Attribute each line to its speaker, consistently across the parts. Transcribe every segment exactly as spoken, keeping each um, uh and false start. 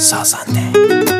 Speaker 1: سازنده.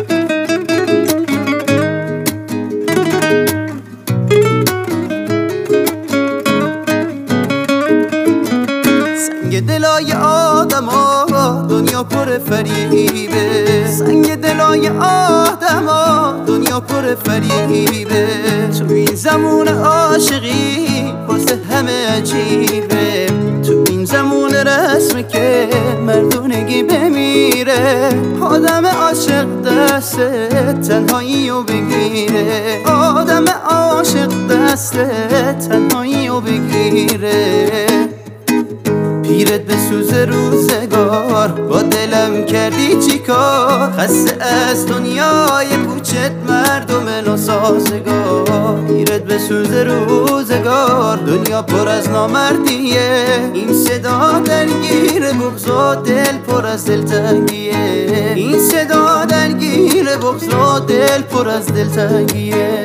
Speaker 2: سنگ دلای آدم ها دنیا پر فریبه، سنگ دلای آدم ها دنیا پر فریبه. تو این زمون عاشقی واسه همه عجیبه، تو این زمون رسمه که مردونگی بمیره. آدم عاشق دست تنهایی رو بگیره، آدم عاشق دست تنهایی رو بگیره. پیرت به سوز روزگار با دلم کردی چی کار، خسته از دنیای پوچت مردم ناسازگار. پیرت به سوز روزگار دنیا پر از نامردیه، این صدا درگیر بغض و دل پر از دلتنگیه، این صدا درگیر بغض و دل پر از دلتنگیه.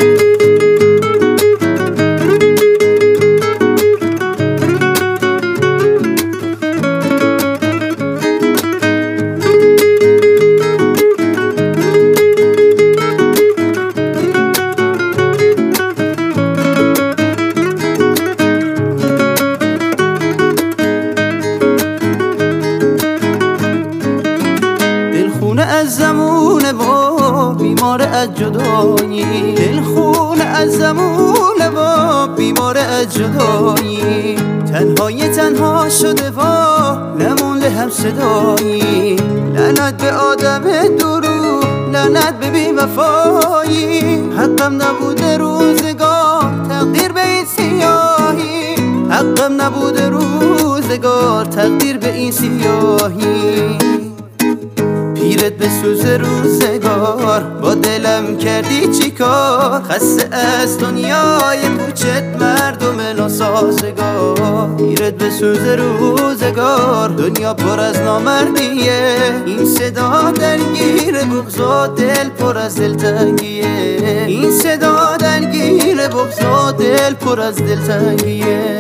Speaker 2: از زمونه با بیمار از جدایی، دلخونه از زمونه با بیمار از جدایی. تنهای تنها شده و نمونده هم صدایی، لعنت به آدم درو، لعنت به بی وفایی. حقم نبوده روزگار تقدیر به این سیاهی، حقم نبوده روزگار تقدیر به این سیاهی. پیرت به سوز روزگار با دلم کردی چی کار، خسته از دنیای پوچت مردم ناسازگار. پیرت به سوز روزگار دنیا پر از نامردیه، این صدا درگیر بغض و دل پر از دلتنگیه، این صدا درگیر بغض و دل پر از دلتنگیه.